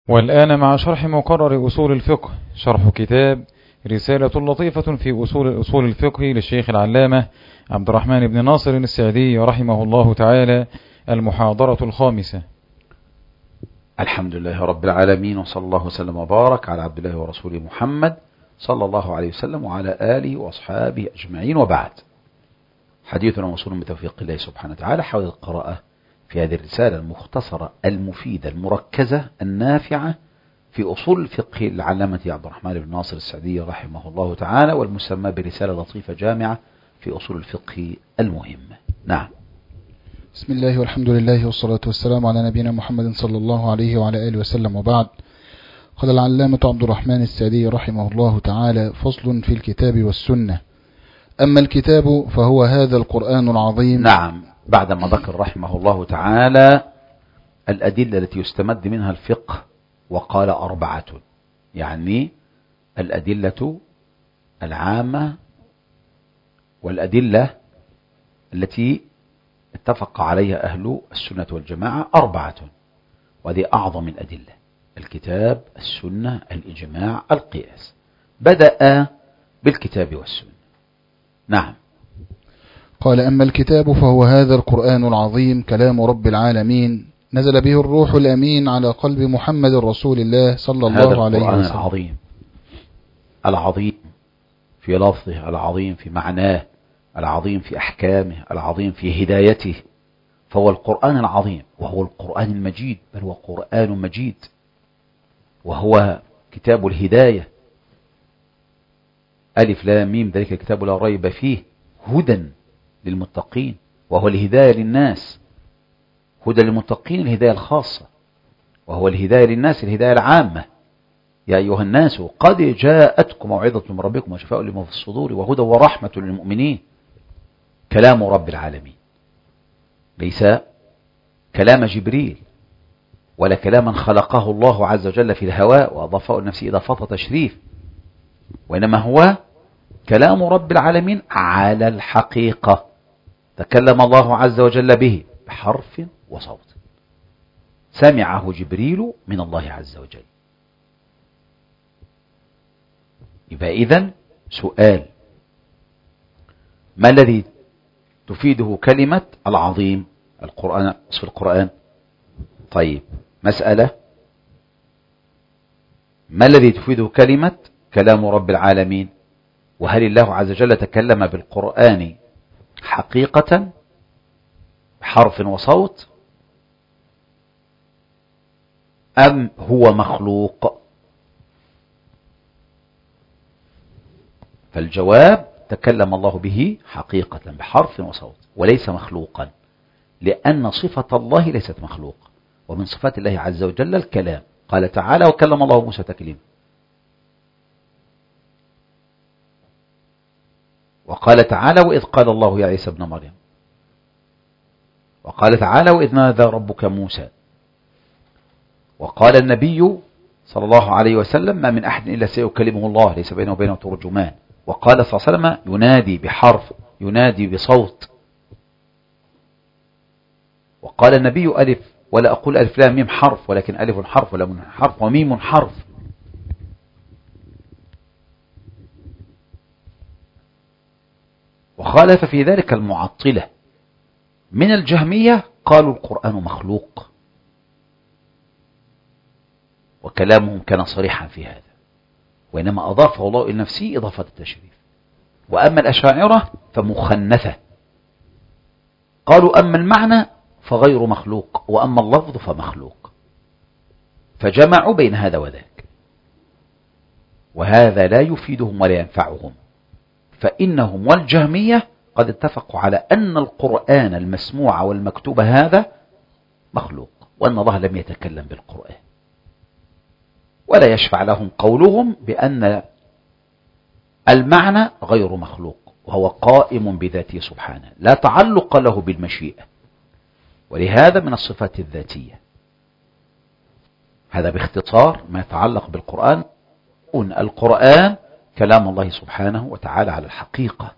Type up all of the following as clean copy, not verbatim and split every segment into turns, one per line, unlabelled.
والآن مع شرح مقرر أصول الفقه، شرح كتاب رسالة لطيفة في أصول الفقه للشيخ العلامة عبد الرحمن بن ناصر السعدي رحمه الله تعالى، المحاضرة الخامسة.
الحمد لله رب العالمين، وصلى الله وسلم وبارك على عبد الله ورسوله محمد صلى الله عليه وسلم وعلى آله وأصحابه أجمعين، وبعد. حديثنا موصول بتوفيق الله سبحانه وتعالى حول القراءة في هذه الرسالة المختصرة المفيدة المركزة النافعة في أصول الفقه للعلامة عبد الرحمن بن ناصر السعدي رحمه الله تعالى، والمسمى برسالة لطيفة جامعة في أصول الفقه المهمة. نعم.
بسم الله والحمد لله والصلاة والسلام على نبينا محمد صلى الله عليه وعلى آله وسلم، وبعد. قال العلامة عبد الرحمن السعدي رحمه الله تعالى: فصل في الكتاب والسنة. أما الكتاب فهو هذا القرآن العظيم.
نعم، بعدما ذكر رحمه الله تعالى الأدلة التي يستمد منها الفقه، وقال 4، يعني الأدلة العامة والأدلة التي اتفق عليها أهل السنة والجماعة 4، وهذه أعظم الأدلة: الكتاب، السنة، الإجماع، القياس. بدأ بالكتاب والسنة. نعم.
قال: أما الكتاب فهو هذا القرآن العظيم كلام رب العالمين، نزل به الروح الأمين على قلب محمد رسول الله صلى الله عليه وسلم.
هذا القرآن العظيم في لفظه، العظيم في معناه، العظيم في أحكامه، العظيم في هدايته، فهو القرآن العظيم، وهو القرآن المجيد، بل هو قرآن مجيد، وهو كتاب الهداية. ألف لام ميم، ذلك الكتاب لا ريب فيه هدى للمتقين، وهو الهداية للناس. هدى للمتقين الهداية الخاصة، وهو الهداية للناس الهداية العامة. يا أيها الناس قد جاءتكم موعظة من ربكم وشفاء لما في الصدور وهدى ورحمة للمؤمنين. كلام رب العالمين، ليس كلام جبريل ولا كلاما خلقه الله عز وجل في الهواء وأضافه لنفسه إضافة تشريف، وإنما هو كلام رب العالمين على الحقيقة، تكلم الله عز وجل به بحرف وصوت، سمعه جبريل من الله عز وجل. يبقى إذن سؤال: ما الذي تفيده كلمة العظيم القرآن في القرآن؟ طيب، مسألة: ما الذي تفيده كلمة كلام رب العالمين؟ وهل الله عز وجل تكلم بالقرآن حقيقة بحرف وصوت، أم هو مخلوق؟ فالجواب: تكلم الله به حقيقة بحرف وصوت، وليس مخلوقا، لأن صفة الله ليست مخلوق، ومن صفات الله عز وجل الكلام. قال تعالى: وكلم الله موسى تكليما. وقال تعالى: وإذ قال الله يا عيسى ابن مريم. وقال تعالى: وإذ نادى ربك موسى. وقال النبي صلى الله عليه وسلم: ما من أحد إلا سيكلمه الله ليس بينه وبينه ترجمان. وقال صلى الله عليه وسلم: ينادي بحرف، ينادي بصوت. وقال النبي: ألف، ولا أقول ألف لام ميم حرف، ولكن ألف حرف ولام حرف وميم حرف. وخالف في ذلك المعطلة من الجهمية، قالوا القرآن مخلوق، وكلامهم كان صريحا في هذا، وإنما أضافه الله إلى نفسه إضافة التشريف. وأما الأشاعرة فمخنثة، قالوا أما المعنى فغير مخلوق، وأما اللفظ فمخلوق، فجمعوا بين هذا وذاك، وهذا لا يفيدهم ولا ينفعهم، فإنهم والجهمية قد اتفقوا على أن القرآن المسموع والمكتوب هذا مخلوق، وأن الله لم يتكلم بالقرآن، ولا يشفع لهم قولهم بأن المعنى غير مخلوق، وهو قائم بذاته سبحانه، لا تعلق له بالمشيئة، ولهذا من الصفات الذاتية. هذا باختصار ما يتعلق بالقرآن. القرآن كلام الله سبحانه وتعالى على الحقيقة،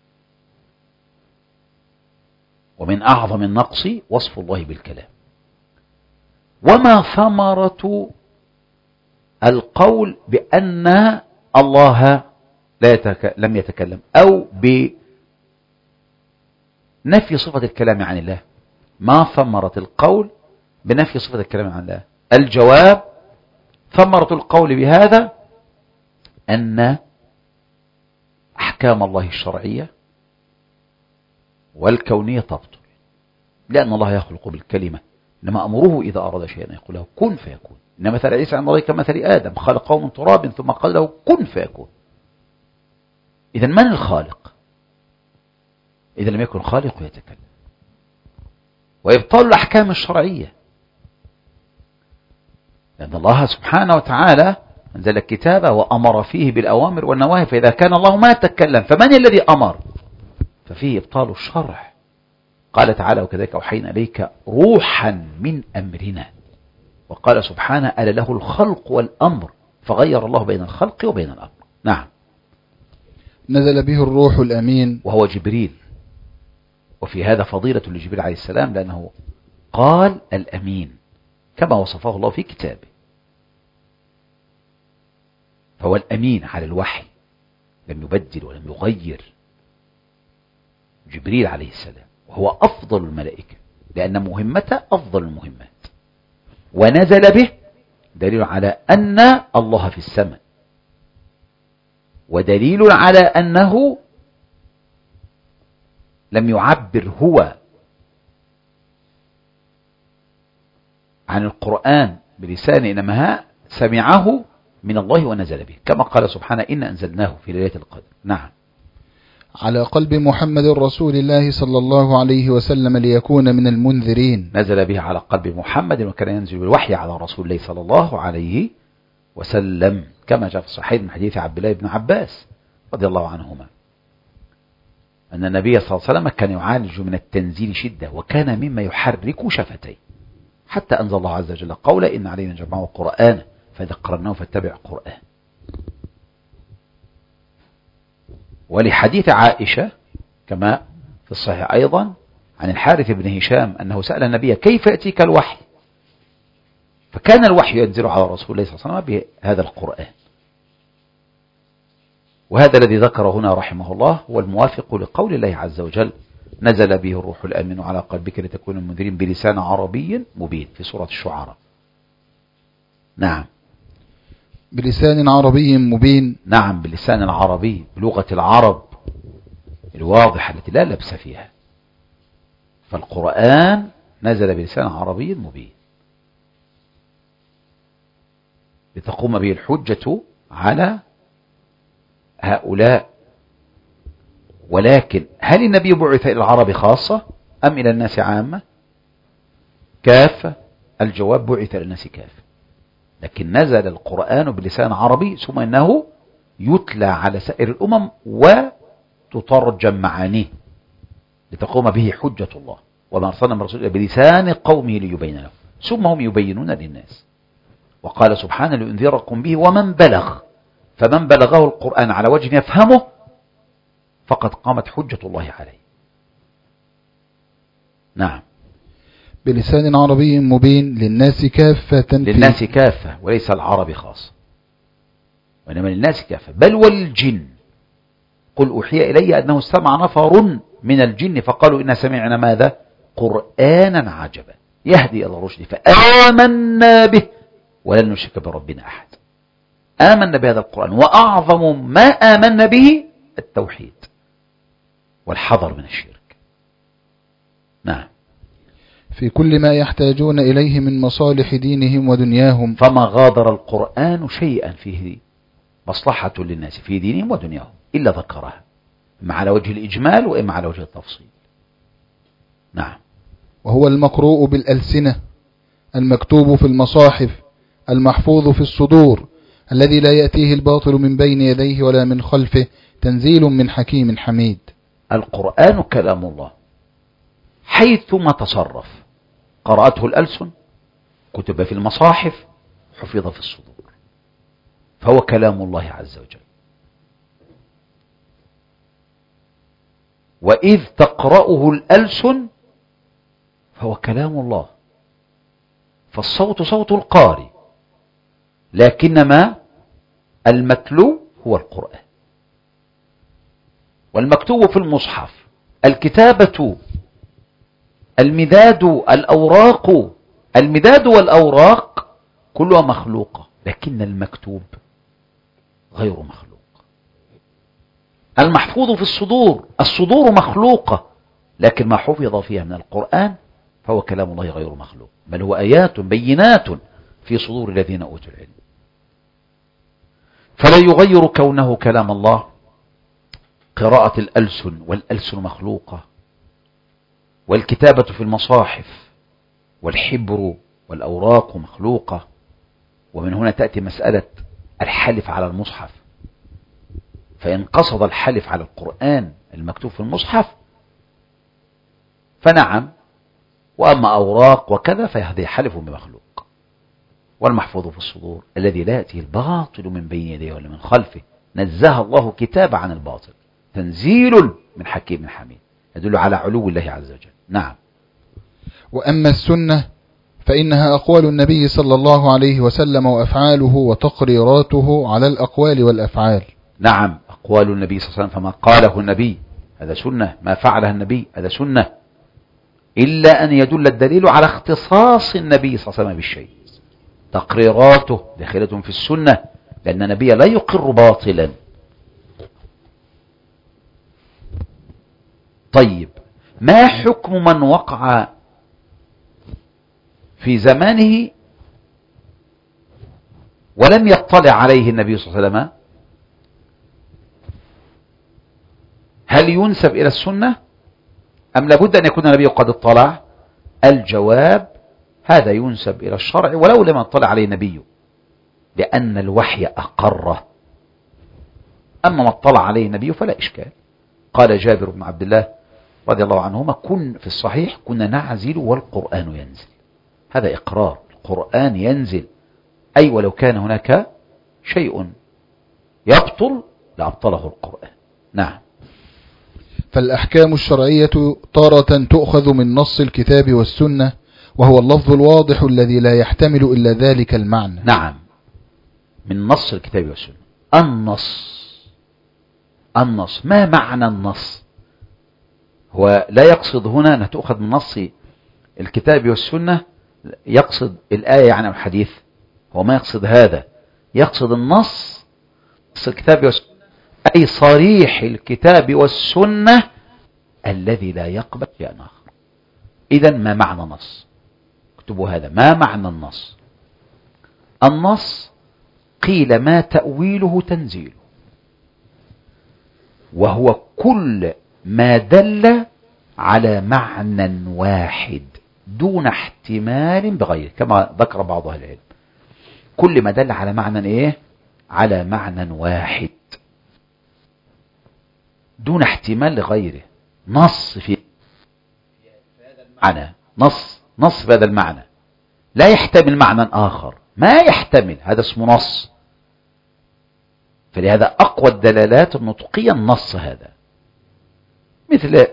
ومن أعظم النقص وصف الله بالكلام. وما ثمرة القول بأن الله لم يتكلم، أو بنفي صفة الكلام عن الله. ما ثمرة القول بنفي صفة الكلام عن الله؟ الجواب: ثمرة القول بهذا أن أحكام الله الشرعية والكونية تبطل، لأن الله يخلق بالكلمة، إنما أمره إذا أراد شيئا يقول له كن فيكون. إن مثل عيسى عند الله كمثل آدم، خلقه من تراب ثم قال له كن فيكون. إذا من الخالق؟ إذا لم يكن خالق يتكلم. وإبطال الأحكام الشرعية، لأن الله سبحانه وتعالى أنزل الكتاب وأمر فيه بالأوامر والنواهي، فإذا كان الله ما تكلم فمن الذي أمر؟ ففيه إبطال الشرع. قال تعالى: وكذلك أوحينا إليك روحا من أمرنا. وقال سبحانه: ألا له الخلق والأمر، فغير الله بين الخلق وبين الأمر. نعم.
نزل به الروح الأمين،
وهو جبريل. وفي هذا فضيلة لجبريل عليه السلام، لأنه قال الأمين كما وصفه الله في كتابه، فهو الأمين على الوحي، لم يبدل ولم يغير. جبريل عليه السلام، وهو أفضل الملائكة، لأن مهمته أفضل المهمات. ونزل به دليل على أن الله في السماء، ودليل على أنه لم يعبر هو عن القرآن بلسانه، إنما سمعه من الله ونزل به، كما قال سبحانه: إن أنزلناه في ليلة القدر. نعم.
على قلب محمد رسول الله صلى الله عليه وسلم ليكون من المنذرين.
نزل به على قلب محمد، وكان ينزل بالوحي على رسول الله صلى الله عليه وسلم، كما جاء في الصحيح من حديث عبد الله بن عباس رضي الله عنهما أن النبي صلى الله عليه وسلم كان يعالج من التنزيل شدة، وكان مما يحرك شفتيه، حتى أنزل الله عز وجل قوله: إن علينا جمعه قرآن فإذا قرأناه فاتبع قرآن. ولحديث عائشة كما في الصحيح أيضا عن الحارث بن هشام أنه سأل النبي: كيف يأتيك الوحي؟ فكان الوحي ينزل على رسول الله صلى الله عليه وسلم بهذا القرآن. وهذا الذي ذكره هنا رحمه الله هو الموافق لقول الله عز وجل: نزل به الروح الأمين على قلبك لتكون المنذرين بلسان عربي مبين، في سورة الشعراء. نعم.
بلسان عربي مبين.
نعم، بلسان العربي، بلغة العرب الواضحة التي لا لبس فيها. فالقرآن نزل بلسان عربي مبين لتقوم به الحجة على هؤلاء. ولكن هل النبي بعث إلى العرب خاصة أم إلى الناس عامة؟ كافة. الجواب: بعث إلى الناس كافة، لكن نزل القرآن بلسان عربي، ثم إنه يتلى على سائر الأمم وتترجم معانيه لتقوم به حجة الله. وما أرسلنا من رسول بلسان قومه ليبين له، ثم هم يبينون للناس. وقال سبحانه: لينذركم به ومن بلغ. فمن بلغه القرآن على وجه يفهمه فقد قامت حجة الله عليه. نعم.
بلسان عربي مبين للناس كافة.
للناس كافة، وليس العرب خاصة، وإنما للناس كافة، بل والجن. قل أوحي إلي أنه استمع نفر من الجن فقالوا إنا سمعنا ماذا؟ قرآنا عجبا يهدي إلى الرشد فآمنا به ولن نشرك بربنا أحد. آمنا بهذا القرآن، وأعظم ما آمنا به التوحيد والحذر من الشرك. نعم.
في كل ما يحتاجون إليه من مصالح دينهم ودنياهم.
فما غادر القرآن شيئا فيه مصلحة للناس في دينهم ودنياهم إلا ذكرها، إما على وجه الإجمال وإما على وجه التفصيل. نعم.
وهو المقروء بالألسنة، المكتوب في المصاحف، المحفوظ في الصدور، الذي لا يأتيه الباطل من بين يديه ولا من خلفه، تنزيل من حكيم حميد.
القرآن كلام الله حيثما تصرف، قرأته الألسن، كتب في المصاحف، حفظ في الصدور، فهو كلام الله عز وجل. وإذ تقرأه الألسن فهو كلام الله، فالصوت صوت القارئ، لكنما المتلو هو القرآن. والمكتوب في المصحف، الكتابة، المداد، الأوراق، المداد والأوراق كلها مخلوقة، لكن المكتوب غير مخلوق. المحفوظ في الصدور، الصدور مخلوقة، لكن ما حفظ فيها من القرآن فهو كلام الله غير مخلوق، بل هو آيات بينات في صدور الذين أوتوا العلم. فلا يغير كونه كلام الله قراءة الألسن، والألسن مخلوقة، والكتابة في المصاحف والحبر والأوراق مخلوقة. ومن هنا تأتي مسألة الحلف على المصحف، فإن قصد الحلف على القرآن المكتوب في المصحف فنعم، وأما أوراق وكذا فهذا حلف بمخلوق. والمحفوظ في الصدور الذي لا يأتيه الباطل من بين يديه ولا من خلفه، نزه الله كتاب عن الباطل، تنزيل من حكيم حميد، يدل على علو الله عز وجل. نعم.
وأما السنة فإنها أقوال النبي صلى الله عليه وسلم وأفعاله وتقريراته على الأقوال والأفعال.
نعم، أقوال النبي صلى الله عليه وسلم، فما قاله النبي هذا سنة، ما فعله النبي هذا سنة، إلا أن يدل الدليل على اختصاص النبي صلى الله عليه وسلم بالشيء. تقريراته داخلة في السنة، لأن النبي لا يقر باطلا. طيب، ما حكم من وقع في زمانه ولم يطلع عليه النبي صلى الله عليه وسلم؟ هل ينسب إلى السنة أم لابد أن يكون النبي قد اطلع؟ الجواب هذا ينسب إلى الشرع ولو لم يطلع عليه النبي، لأن الوحي أقره. أما ما اطلع عليه النبي فلا إشكال. قال جابر بن عبد الله رضي الله عنهما: كن في الصحيح كنا نعزل والقرآن ينزل. هذا إقرار، القرآن ينزل، أي ولو كان هناك شيء يبطل لأبطله القرآن. نعم.
فالأحكام الشرعية تارة تؤخذ من نص الكتاب والسنة، وهو اللفظ الواضح الذي لا يحتمل إلا ذلك المعنى.
نعم، من نص الكتاب والسنة. النص ما معنى النص؟ هو لا يقصد هنا أن تؤخذ من نص الكتاب والسنة، يقصد الآية يعني الحديث، هو ما يقصد هذا، يقصد النص، نص الكتاب والسنة، أي صريح الكتاب والسنة الذي لا يقبل شيئا آخر. إذن ما معنى النص؟ اكتبوا هذا، ما معنى النص؟ النص قيل ما تأويله تنزيله، وهو كل ما دل على معنى واحد دون احتمال بغيره، كما ذكر بعض أهل العلم. كل ما دل على معنى ايه؟ على معنى واحد دون احتمال لغيره. نص في هذا المعنى، نص في هذا المعنى لا يحتمل معنى آخر، ما يحتمل، هذا اسمه نص. فلهذا أقوى الدلالات النطقية النص هذا، مثل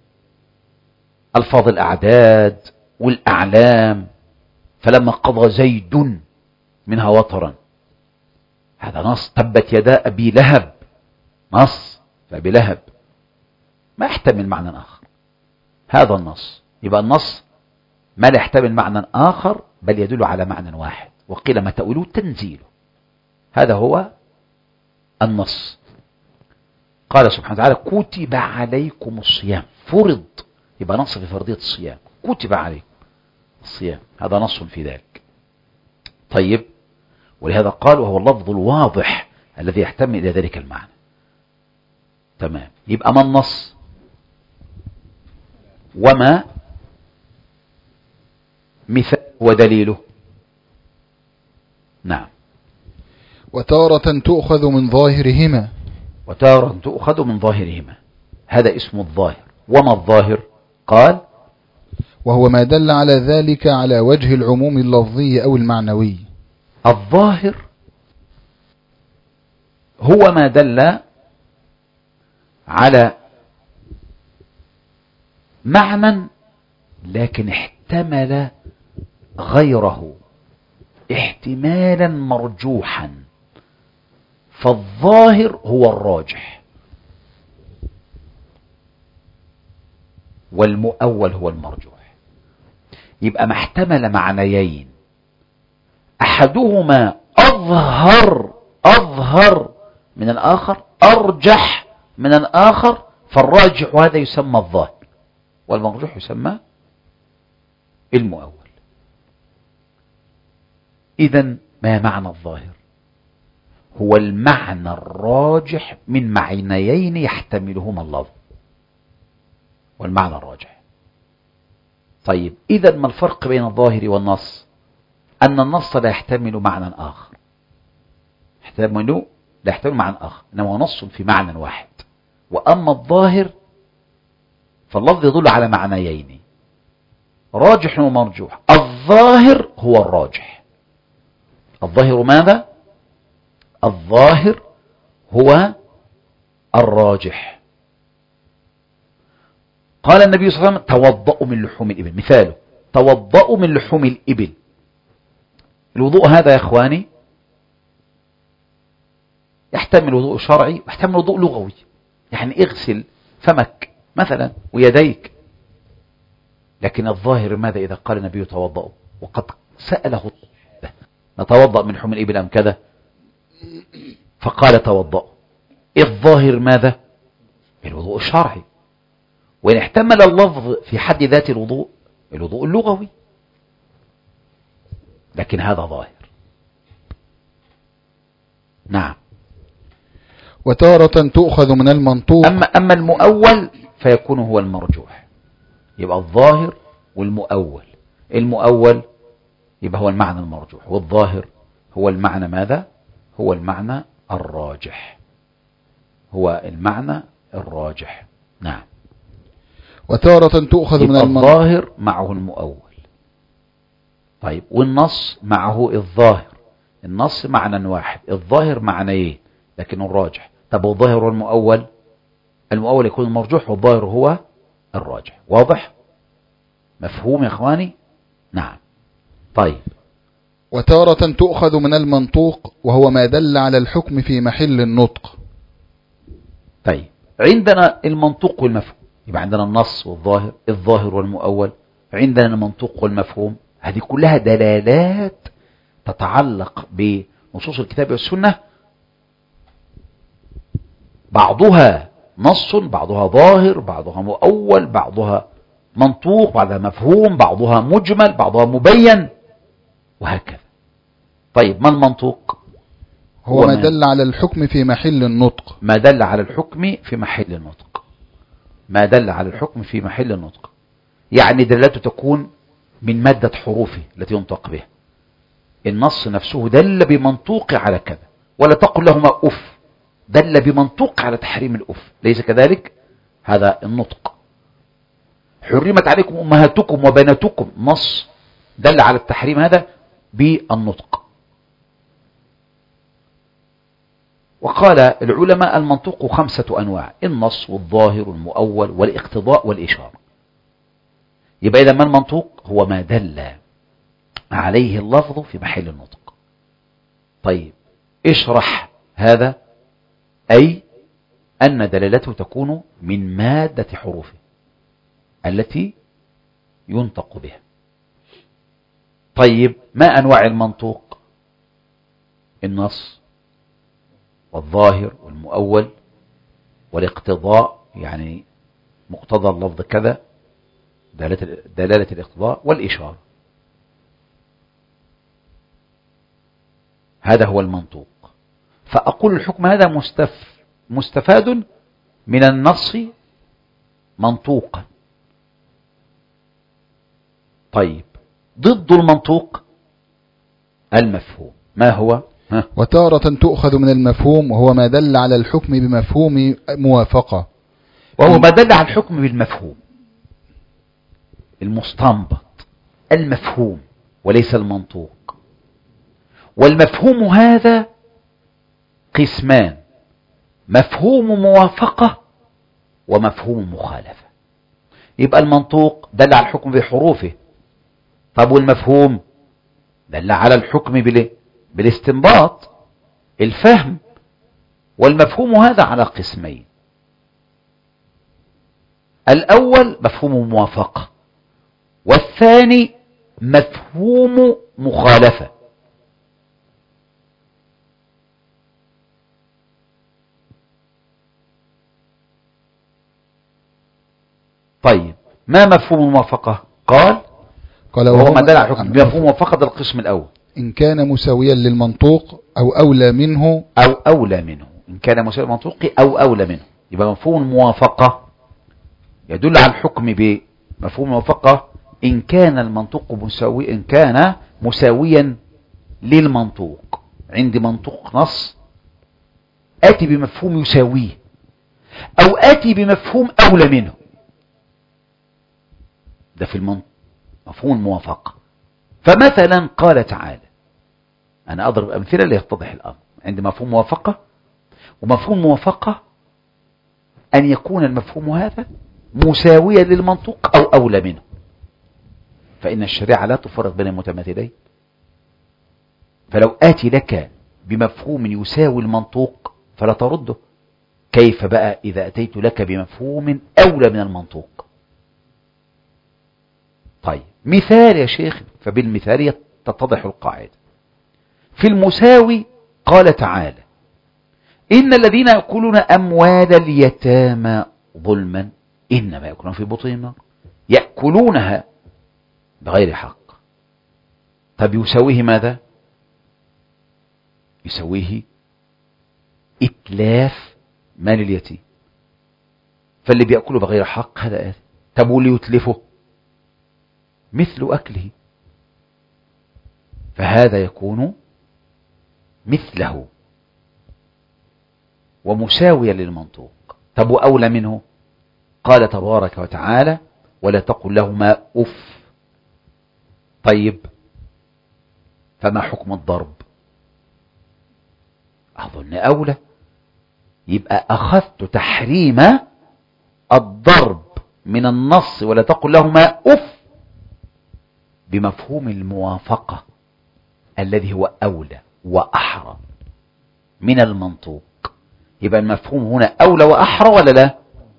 ألفاظ الأعداد والأعلام، فلما قضى زيد منها وطرا، هذا نص. تبت يدا أبي لهب، نص، فأبي لهب ما يحتمل معنى آخر، هذا النص. يبقى النص ما لا يحتمل معنى آخر بل يدل على معنى واحد، وقيل ما تأويله تنزيله، هذا هو النص. قال سبحانه وتعالى: كتب عليكم الصيام، فرض، يبقى نص في فرضية الصيام، كتب عليكم الصيام، هذا نص في ذلك. طيب، ولهذا قال وهو اللفظ الواضح الذي يحتمل إلى ذلك المعنى. تمام، يبقى ما النص وما مثال ودليله. نعم.
وتارة تؤخذ من ظاهرهما،
وتارة تؤخذ من ظاهرهما، هذا اسم الظاهر. وما الظاهر؟ قال
وهو ما دل على ذلك على وجه العموم اللفظي أو المعنوي.
الظاهر هو ما دل على معنى لكن احتمل غيره احتمالا مرجوحا، فالظاهر هو الراجح والمؤول هو المرجوح. يبقى ما احتمل معنيين أحدهما أظهر من الآخر، أرجح من الآخر، فالراجح هذا يسمى الظاهر والمرجوح يسمى المؤول. إذن ما معنى الظاهر؟ هو المعنى الراجح من معنيين يحتملهما اللفظ، والمعنى الراجح. طيب إذن ما الفرق بين الظاهر والنص؟ أن النص لا يحتمل معنى آخر، لا يحتمل معنى آخر، إنما هو نص في معنى واحد. وأما الظاهر فاللفظ يدل على معنيين، راجح ومرجوح. الظاهر هو الراجح. الظاهر ماذا؟ الظاهر هو الراجح. قال النبي صلى الله عليه وسلم توضأوا من لحوم الإبل، مثاله توضأوا من لحوم الإبل. الوضوء هذا يا إخواني يحتمل وضوء شرعي ويحتمل وضوء لغوي، يعني اغسل فمك مثلا ويديك. لكن الظاهر ماذا إذا قال النبي توضأوا وقد سأله نتوضأ من لحوم الإبل أم كذا، فقال توضأوا. الظاهر ماذا؟ الوضوء الشرعي. وإن احتمل اللفظ في حد ذات الوضوء اللغوي، لكن هذا ظاهر. نعم.
وتارة تؤخذ من المنطوق.
أما المؤول فيكون هو المرجوح. يبقى الظاهر والمؤول. المؤول يبقى هو المعنى المرجوح، والظاهر هو المعنى ماذا؟ هو المعنى الراجح. هو المعنى الراجح. نعم.
وتارة تؤخذ من
الظاهر معه المؤول. طيب والنص معه الظاهر. النص معنى واحد، الظاهر معنيين لكنه الراجح. طب والظاهر والمؤول؟ المؤول يكون المرجوح والظاهر هو الراجح. واضح؟ مفهوم يا اخواني؟ نعم. طيب.
وتارة تؤخذ من المنطوق وهو ما دل على الحكم في محل النطق.
طيب عندنا المنطوق والمفهوم، يبقى عندنا النص والظاهر، الظاهر والمؤول، عندنا المنطوق والمفهوم. هذه كلها دلالات تتعلق بنصوص الكتاب والسنة، بعضها نص، بعضها ظاهر، بعضها مؤول، بعضها منطوق، بعضها مفهوم، بعضها مجمل، بعضها مبين، وهكذا. طيب ما المنطوق؟
هو ما دل على الحكم في محل النطق.
ما دل على الحكم في محل النطق. ما دل على الحكم في محل النطق، يعني دلالته تكون من مادة حروفه التي ينطق بها. النص نفسه دل بمنطوق على كذا، ولا تقل لهما أف، دل بمنطوق على تحريم الأف، ليس كذلك؟ هذا النطق. حرمت عليكم أمهاتكم وبناتكم، نص دل على التحريم هذا بالنطق. وقال العلماء المنطوق 5 أنواع: النص والظاهر والمؤول والاقتضاء والإشارة. يبقى إذا ما المنطوق؟ هو ما دل عليه اللفظ في محل النطق. طيب اشرح هذا، أي أن دلالته تكون من مادة حروفه التي ينطق بها. طيب ما أنواع المنطوق؟ النص والظاهر والمؤول والاقتضاء، يعني مقتضى اللفظ كذا، دلالة الاقتضاء، والإشارة. هذا هو المنطوق. فأقول الحكم هذا مستفاد من النص منطوقا. طيب ضد المنطوق المفهوم. ما هو؟
وتارة تؤخذ من المفهوم وهو ما دل على الحكم بمفهوم موافقة،
وهو ما دل على الحكم بالمفهوم المستنبط، المفهوم وليس المنطوق. والمفهوم هذا قسمان: مفهوم موافقة ومفهوم مخالفة. يبقى المنطوق دل على الحكم بحروفه. طب والمفهوم دل على الحكم بالاستنباط، الفهم. والمفهوم هذا على قسمين: الأول مفهوم موافقة، والثاني مفهوم مخالفة. طيب، ما مفهوم الموافقة؟ قال وهو ما دل على الحكم بمفهوم موافقة القسم الأول:
إن كان مساويا للمنطوق أو أولى منه.
إن كان مساويا للمنطوق أو أولى منه. يبقى مفهوم الموافقة يدل على الحكم بمفهوم الموافقة إن كان المنطوق إن كان مساويا للمنطوق. عندي منطوق نص، آتي بمفهوم يساويه أو آتي بمفهوم أولى منه. ده في مفهوم الموافقة. فمثلا قال تعالى، أنا أضرب أمثلة ليتضح الأمر. عندي مفهوم موافقة، ومفهوم موافقة أن يكون المفهوم هذا مساويا للمنطوق أو أولى منه، فإن الشريعة لا تفرق بين المتماثلين. فلو آتي لك بمفهوم يساوي المنطوق فلا ترده، كيف بقى إذا أتيت لك بمفهوم أولى من المنطوق؟ طيب، مثال يا شيخ، فبالمثال تتضح القاعدة. في المساوي قال تعالى: إن الذين يأكلون أموال اليتامى ظلما إنما يأكلون في بطونهم نار. يأكلونها بغير حق. طب يساويه ماذا؟ يساويه إتلاف مال اليتيم. فاللي بيأكله بغير حق هذا آثم. طب واللي يتلفه مثل أكله، فهذا يكون مثله ومساويا للمنطوق. طب وأولى منه؟ قال تبارك وتعالى: ولا تقل لهما أف. طيب، فما حكم الضرب؟ أظن أولى. يبقى أخذت تحريم الضرب من النص ولا تقل لهما أف بمفهوم الموافقة الذي هو أولى وأحرى من المنطوق. يبقى المفهوم هنا أولى وأحرى ولا لا؟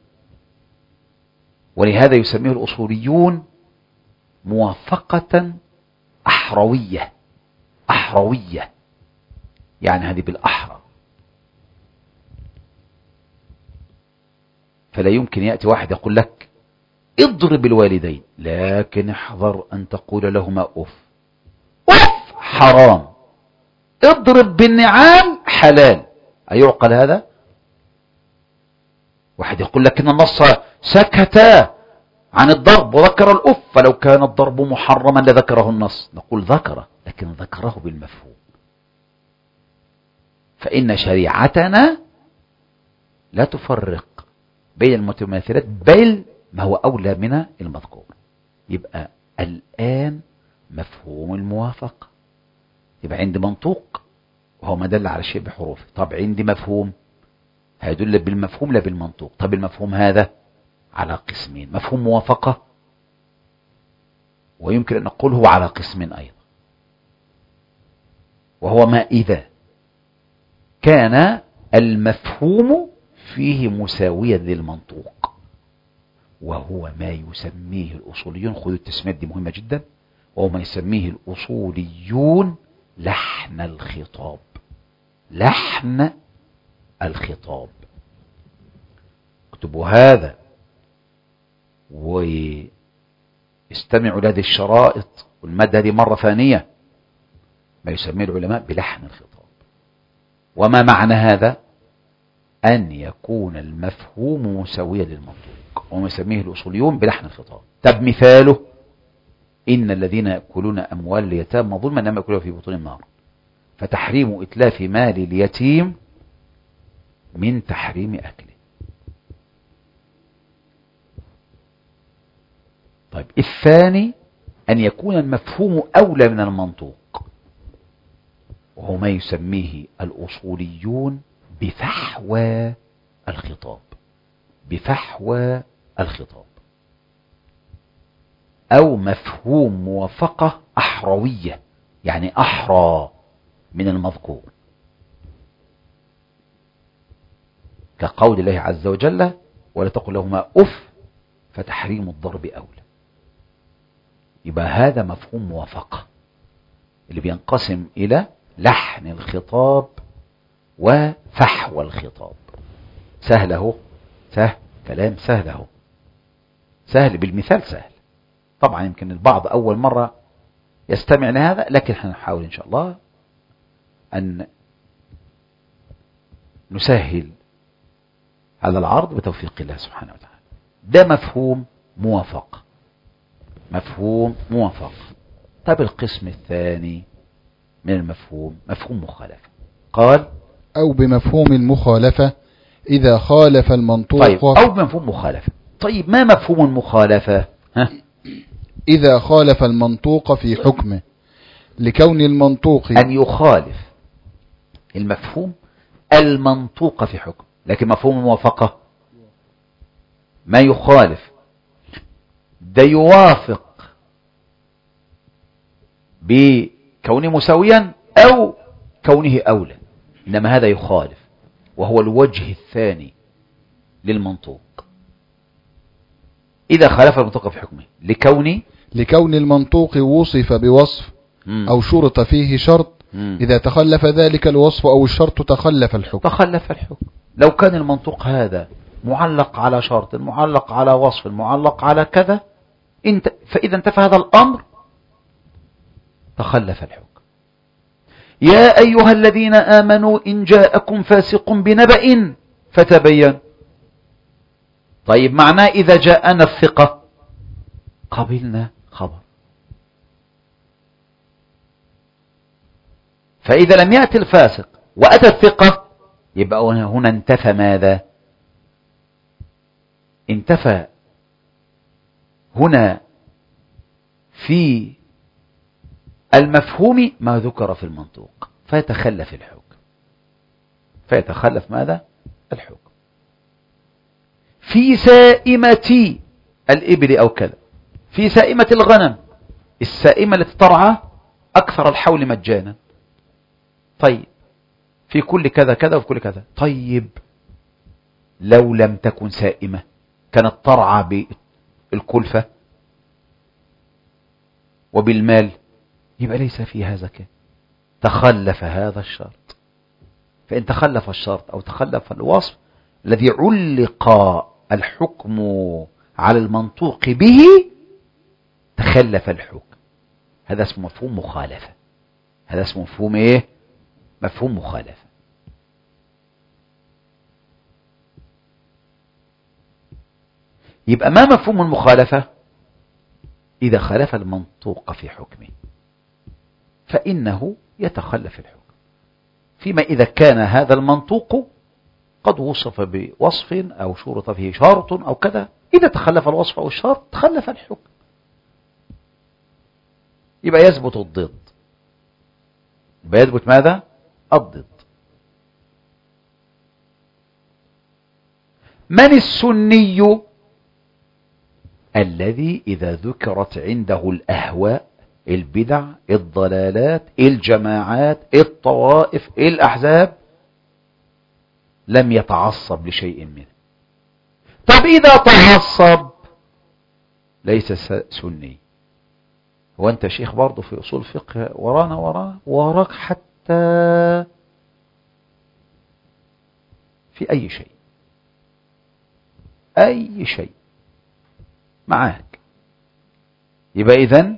ولهذا يسميه الأصوليون موافقة أحروية. أحروية يعني هذه بالأحرى. فلا يمكن يأتي واحد يقول لك اضرب الوالدين، لكن احذر أن تقول لهما أف. أف حرام، اضرب بالنعال حلال. أيعقل هذا؟ واحد يقول لك إن النص سكت عن الضرب وذكر الأف، فلو كان الضرب محرما لذكره النص. نقول ذكره، لكن ذكره بالمفهوم. فإن شريعتنا لا تفرق بين المتماثلات، بل ما هو أولى من المذكور. يبقى الآن مفهوم الموافقة، يبقى عندي منطوق وهو ما دل على شيء بحروفه. طب عندي مفهوم هيدل بالمفهوم لا بالمنطوق. طب المفهوم هذا على قسمين: مفهوم موافقة، ويمكن أن نقول هو على قسمين أيضا، وهو ما إذا كان المفهوم فيه مساويا للمنطوق، وهو ما يسميه الأصوليون، خذوا التسمية دي مهمة جدا، وهو ما يسميه الأصوليون لحن الخطاب. لحن الخطاب. اكتبوا هذا واستمعوا لهذه الشرائط والمادة هذه مرة ثانية. ما يسميه العلماء بلحن الخطاب. وما معنى هذا؟ أن يكون المفهوم مساويا للمنطوق، وما يسميه الأصوليون بلحن الخطاب. طب مثاله: إن الذين يأكلون أموال اليتامى ظلما إنما يأكلون في بطونهم نار. فتحريم إتلاف مال اليتيم من تحريم أكله. طيب، الثاني أن يكون المفهوم أولى من المنطوق، وهو ما يسميه الأصوليون بفحوى الخطاب. بفحوى الخطاب، أو مفهوم موافقة أحروية. يعني أحرى من المذكور، كقول الله عز وجل ولا تقل لهما أف فتحريم الضرب أولى. يبقى هذا مفهوم موافقة اللي بينقسم إلى لحن الخطاب وفحوى الخطاب. سهله سهل، كلام سهله سهل، بالمثال سهل. طبعا يمكن البعض أول مرة يستمع لهذا، لكن هنحاول إن شاء الله أن نسهل على العرض بتوفيق الله سبحانه وتعالى. ده مفهوم موافقة، مفهوم موافقة. طب القسم الثاني من المفهوم مفهوم مخالفة. قال
أو بمفهوم المخالفة إذا خالف المنطوق.
طيب أو بمفهوم مخالفة. طيب ما مفهوم المخالفة؟
إذا خالف المنطوق في حكمه لكون المنطوق
أن يخالف المفهوم المنطوق في حكم. لكن مفهوم الموافقة ما يخالف، ده يوافق بكونه مساويا أو كونه أولى، إنما هذا يخالف، وهو الوجه الثاني للمنطوق. إذا خالف المنطوق في حكمه لكون
المنطوق وصف بوصف أو شرط فيه شرط، إذا تخلف ذلك الوصف أو الشرط تخلف الحكم.
لو كان المنطوق هذا معلق على شرط، معلق على وصف، معلق على كذا، فإذا انتفى هذا الأمر تخلف الحكم. يا أيها الذين آمنوا إن جاءكم فاسق بنبأ فتبين. طيب معناه إذا جاءنا الثقة قبلنا خبر، فإذا لم يأتي الفاسق وأتى الثقة يبقى هنا انتفى ماذا؟ انتفى هنا في المفهوم ما ذكر في المنطوق، فيتخلف الحكم. فيتخلف ماذا؟ الحكم. في سائمة الإبل أو كذا، في سائمة الغنم، السائمة التي ترعى أكثر الحول مجانا. طيب في كل كذا كذا وفي كل كذا. طيب لو لم تكن سائمة كانت ترعى بالكلفة وبالمال، يبقى ليس في زكاة. تخلف هذا الشرط. فإن تخلف الشرط أو تخلف الوصف الذي علق الحكم على المنطوق به تخلف الحكم. هذا اسمه مفهوم مخالفة. هذا اسمه مفهوم ايه؟ مفهوم مخالفة. يبقى ما مفهوم المخالفة؟ إذا خالف المنطوق في حكمه فإنه يتخلف الحكم. فيما إذا كان هذا المنطوق قد وصف بوصف أو شرط فيه شرط أو كذا، إذا تخلف الوصف أو الشرط تخلف الحكم. يبقى يثبت الضد. يبقى يثبت ماذا؟ الضد. من السني؟ الذي إذا ذكرت عنده الأهواء، البدع، الضلالات، الجماعات، الطوائف، الأحزاب، لم يتعصب لشيء منه. طب إذا تعصب ليس سني. هو أنت شيخ برضه في أصول فقه وراك حتى في أي شيء، أي شيء معاك. يبقى إذن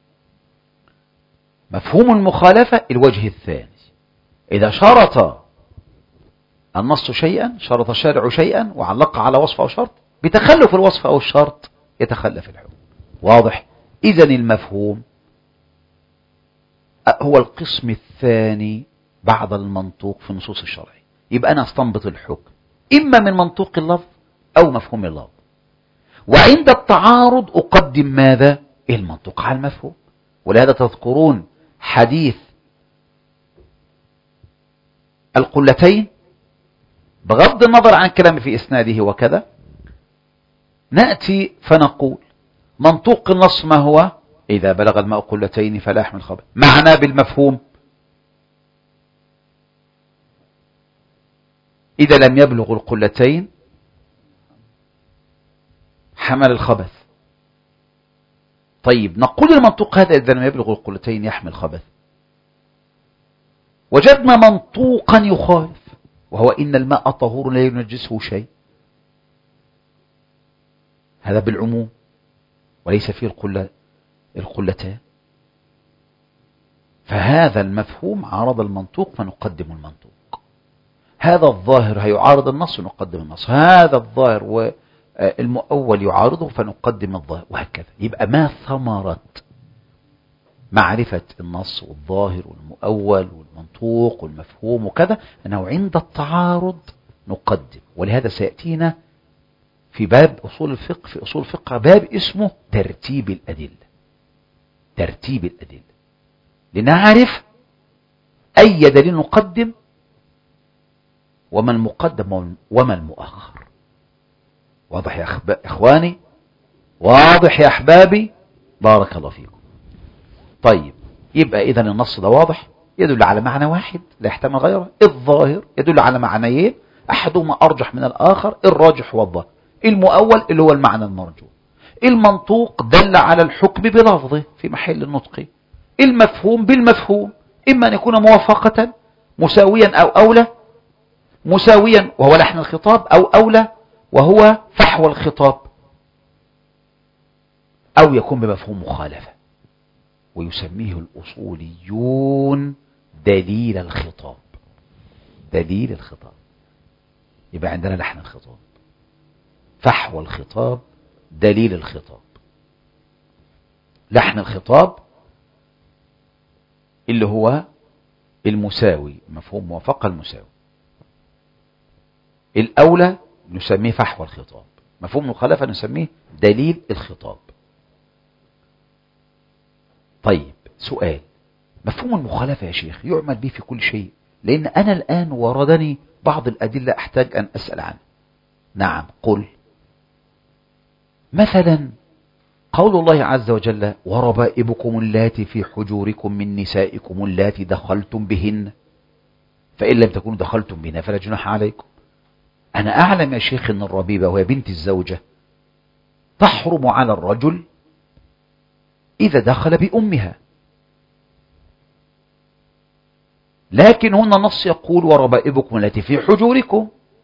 مفهوم المخالفة الوجه الثاني. إذا شرط النص شيئا، شرط الشارع شيئا وعلق على وصف أو شرط، بتخلف الوصف أو الشرط يتخلف الحكم. واضح؟ إذن المفهوم هو القسم الثاني بعد المنطوق في النصوص الشرعية. يبقى أنا أستنبط الحكم إما من منطوق اللفظ أو مفهوم اللفظ، وعند التعارض أقدم ماذا؟ المنطوق على المفهوم. ولهذا تذكرون حديث القلتين بغض النظر عن كلام في إسناده وكذا، نأتي فنقول منطوق النص ما هو؟ إذا بلغ الماء قلتين فلا يحمل خبث. معنى بالمفهوم إذا لم يبلغ القلتين حمل الخبث. طيب نقول المنطوق هذا إذا لم يبلغ القلتين يحمل خبث. وجدنا منطوقا يخالف، وهو إن الماء طهور لا ينجسه شيء. هذا بالعموم وليس فيه القلتان. فهذا المفهوم عارض المنطوق فنقدم المنطوق. هذا الظاهر هيعارض النص ونقدم النص. هذا الظاهر والمؤول يعارضه فنقدم الظاهر، وهكذا. يبقى ما ثمرة معرفة النص والظاهر والمؤول والمنطوق والمفهوم وكذا، أنه عند التعارض نقدم. ولهذا سيأتينا في باب أصول الفقه، في أصول الفقه باب اسمه ترتيب الأدلة. ترتيب الأدلة لنعرف أي دليل نقدم وما المقدم وما المؤخر. واضح يا إخواني؟ واضح يا أحبابي؟ بارك الله فيكم. طيب يبقى إذن النص ده واضح، يدل على معنى واحد لا يحتمل غيره. الظاهر يدل على معنيين أحدهما أرجح من الآخر، الراجح هو الظاهر. المؤول اللي هو المعنى المرجو. المنطوق دل على الحكم بلفظه في محل النطق. المفهوم بالمفهوم، إما أن يكون موافقة مساويا أو أولى، مساويا وهو لحن الخطاب، أو أولى وهو فحوى الخطاب، أو يكون بمفهوم مخالفة، ويسميه الأصوليون دليل الخطاب. دليل الخطاب. يبقى عندنا لحن الخطاب، فحوى الخطاب، دليل الخطاب. لحن الخطاب اللي هو المساوي، مفهوم موافقة المساوي. الأولى نسميه فحوى الخطاب، مفهوم المخالفة نسميه دليل الخطاب. طيب سؤال، مفهوم المخالفة يا شيخ يعمل به في كل شيء؟ لأن أنا الآن وردني بعض الأدلة أحتاج أن أسأل عنه. نعم قل. مثلا قول الله عز وجل: وربائبكم اللاتي في حجوركم من نسائكم اللاتي دخلتم بهن فإن لم تكونوا دخلتم بهن فلا جناح عليكم. أنا أعلم يا شيخ أن الربيبة وهي بنت الزوجة تحرم على الرجل إذا دخل بأمها، لكن هنا النص يقول: وربائبكم التي في حجوركم.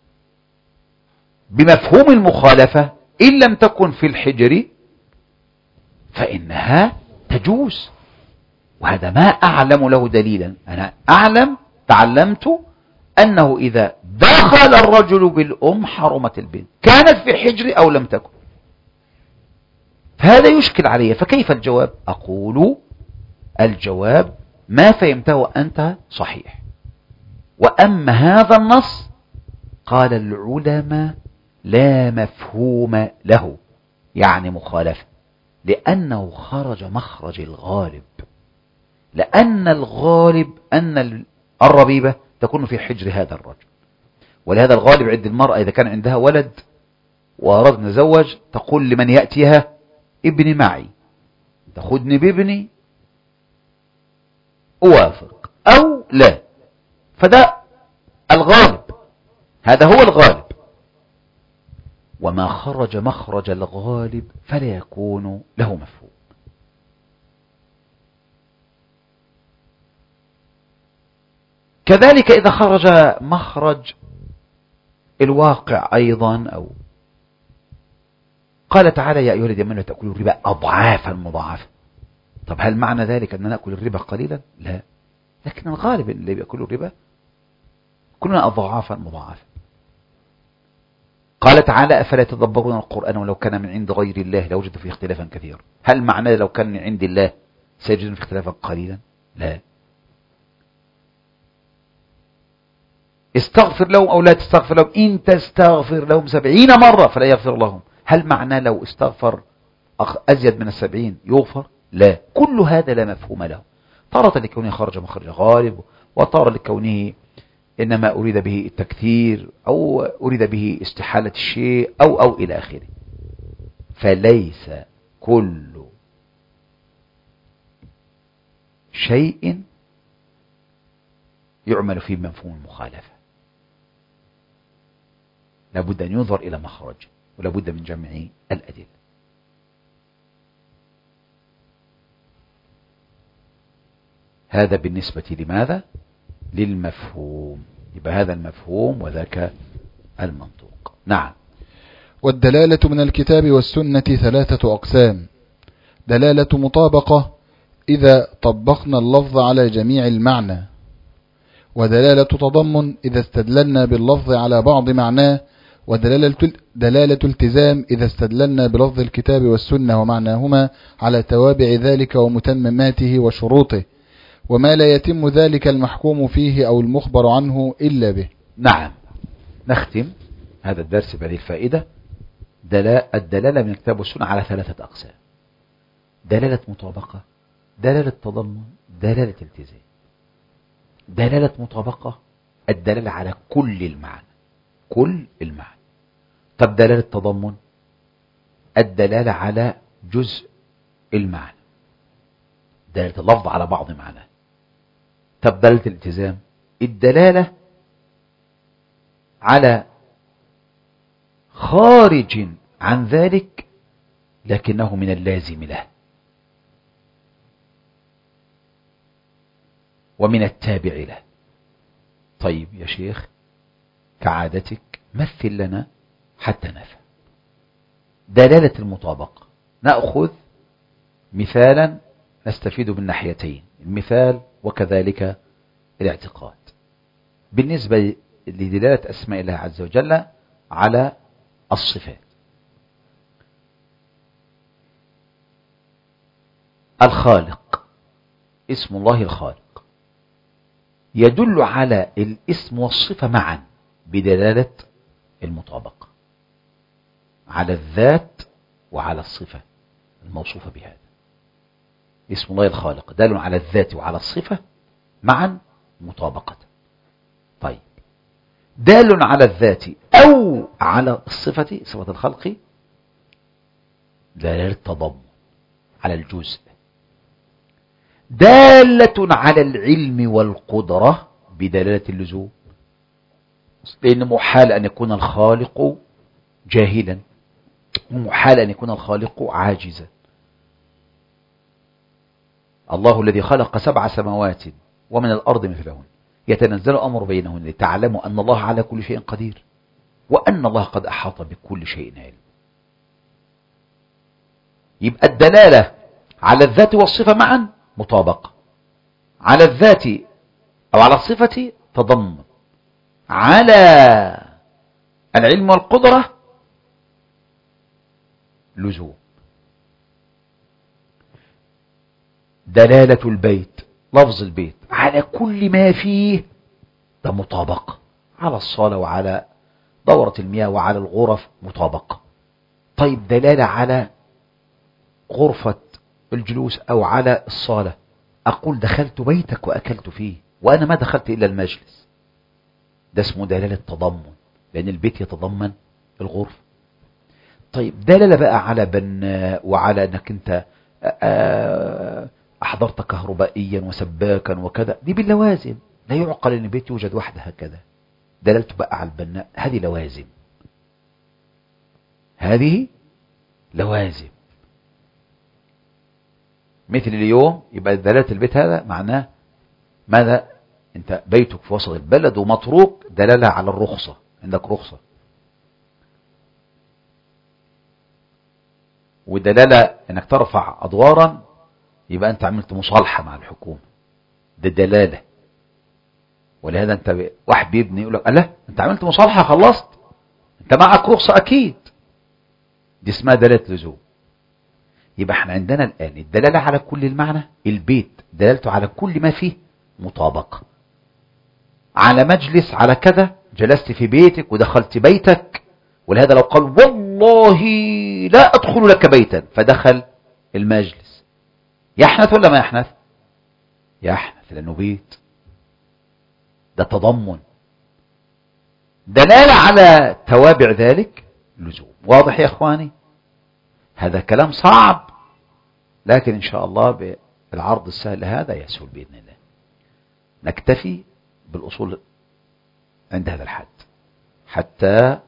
بمفهوم المخالفة إن لم تكن في الحجر فإنها تجوز، وهذا ما أعلم له دليلا. أنا أعلم، تعلمت أنه إذا دخل الرجل بالأم حرمت البنت، كانت في حجر أو لم تكن. فهذا يشكل علي، فكيف الجواب؟ أقول الجواب ما فهمته أنت صحيح، وأما هذا النص قال العلماء لا مفهوم له، يعني مخالفة، لأنه خرج مخرج الغالب. لأن الغالب أن الربيبة تكون في حجر هذا الرجل، ولهذا الغالب عند المرأة إذا كان عندها ولد وأردت نتزوج تقول لمن يأتيها: ابني معي، تأخذني بابني أوافق أو لا. فده الغالب، هذا هو الغالب. وما خرج مخرج الغالب فلا يكون له مفهوم. كذلك إذا خرج مخرج الواقع أيضا، أو قال تعالى: يا أيها الذين آمنوا لا تأكلوا الربا أضعافا مضاعفة. طب هل معنى ذلك أن نأكل الربا قليلا؟ لا، لكن الغالب اللي بيأكلوا الربا كلنا أضعافا مضاعفة. قال تعالى: أفلا يتدبرون القرآن ولو كان من عند غير الله لوجدوا فيه اختلافا كثيرا. هل معنى لو كان من عند الله سيجدون فيه اختلافا قليلا؟ لا. استغفر لهم أو لا تستغفر لهم، إن تستغفر لهم 70 مرة فلا يغفر لهم. هل معنى لو استغفر أزيد من 70 يغفر؟ لا. كل هذا لا مفهوم له، تارة لكونه خرج مخرج غالب، وتارة لكونه إنما أريد به التكثير، أو أريد به استحالة الشيء، أو إلى آخره. فليس كل شيء يعمل فيه مفهوم المخالفة. لابد أن ينظر إلى مخرج، ولابد من جمع الأدلة. هذا بالنسبة لماذا؟ للمفهوم. يبقى هذا المفهوم وذاك المنطوق. نعم.
والدلالة من الكتاب والسنة 3 أقسام: دلالة مطابقة إذا طبقنا اللفظ على جميع المعنى، ودلالة تضمن إذا استدللنا باللفظ على بعض معناه، ودلالة التزام إذا استدللنا بلفظ الكتاب والسنة ومعناهما على توابع ذلك ومتمماته وشروطه، وما لا يتم ذلك المحكوم فيه أو المخبر عنه إلا به.
نعم. نختم هذا الدرس بهذه الفائدة. الدلالة من الكتاب والسنة على 3 أقسام: دلالة مطابقة، دلالة تضمن، دلالة التزام. دلالة مطابقة الدلالة على كل المعنى، كل المعنى. طب دلالة تضمن الدلالة على جزء المعنى، دلالة اللفظ على بعض معناه. طب دلالة الالتزام الدلالة على خارج عن ذلك لكنه من اللازم له ومن التابع له. طيب يا شيخ كعادتك مثل لنا حتى نفهم. دلالة المطابقة نأخذ مثالا نستفيد من ناحيتين: المثال وكذلك الاعتقاد. بالنسبة لدلالة أسماء الله عز وجل على الصفات، الخالق، اسم الله الخالق يدل على الاسم والصفة معا بدلالة المطابقة على الذات وعلى الصفة الموصوفة بهذا. اسم الله الخالق دال على الذات وعلى الصفة معا مطابقة. طيب دال على الذات أو على الصفة، صفة الخلق، دلالة تضمن على الجزء. دالة على العلم والقدرة بدلالة اللزوم، لأن محال أن يكون الخالق جاهلا، ومحال أن يكون الخالق عاجزا. الله الذي خلق 7 سماوات ومن الأرض مثلهن يتنزل الأمر بينهن لتعلموا أن الله على كل شيء قدير وأن الله قد أحاط بكل شيء علم. يبقى الدلالة على الذات والصفة معا مطابقة، على الذات أو على الصفة تضمن، على العلم والقدرة لزوم. دلالة البيت، لفظ البيت على كل ما فيه، ده مطابقة، على الصالة وعلى دورة المياه وعلى الغرف مطابقة. طيب دلالة على غرفة الجلوس أو على الصالة، أقول دخلت بيتك وأكلت فيه وأنا ما دخلت إلا المجلس، ده اسمه دلالة تضمن، لأن البيت يتضمن الغرفة. طيب دلالة بقى على بناء وعلى أنك أنت أحضرت كهربائيا وسباكا وكذا، دي باللوازم، لا يعقل أن البيت يوجد وحده هكذا. دلالته بقى على البناء، هذه لوازم، هذه لوازم. مثل اليوم يبقى دلالة البيت هذا معناه ماذا؟ انت بيتك في وسط البلد ومطروق، دلالة على الرخصة، عندك رخصة. ودلالة انك ترفع ادوارا، يبقى انت عملت مصالحة مع الحكومة، ده دلالة. ولهذا انت واحد بيبني يقول لك لا انت عملت مصالحة خلصت، انت معك رخصة اكيد، دي اسمها دلالة لزوم. يبقى احنا عندنا الآن الدلالة على كل المعنى، البيت دلالته على كل ما فيه مطابقة، على مجلس، على كذا، جلست في بيتك ودخلت بيتك. ولهذا لو قال والله لا أدخل لك بيتا فدخل المجلس، يحنث ولا ما يحنث؟ يحنث، لأنه بيت، ده تضمن. دلالة على توابع ذلك لزوم. واضح يا أخواني؟ هذا كلام صعب، لكن إن شاء الله العرض السهل هذا يسهل بإذن الله. نكتفي بالأصول عند هذا الحد حتى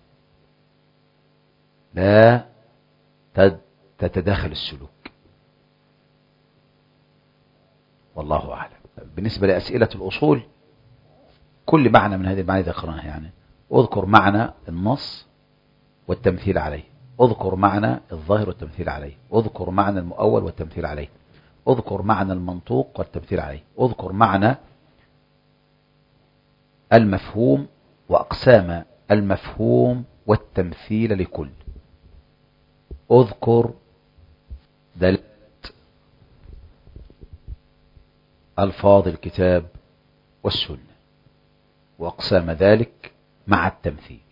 لا تتداخل السلوك، والله أعلم. بالنسبة لأسئلة الأصول، كل معنى من هذه المعاني ذكرناها، يعني اذكر معنى النص والتمثيل عليه، اذكر معنى الظاهر والتمثيل عليه، اذكر معنى المؤول والتمثيل عليه، اذكر معنى المنطوق والتمثيل عليه، اذكر معنى المفهوم وأقسام المفهوم والتمثيل لكل، اذكر دلالة ألفاظ الكتاب والسنة وأقسام ذلك مع التمثيل.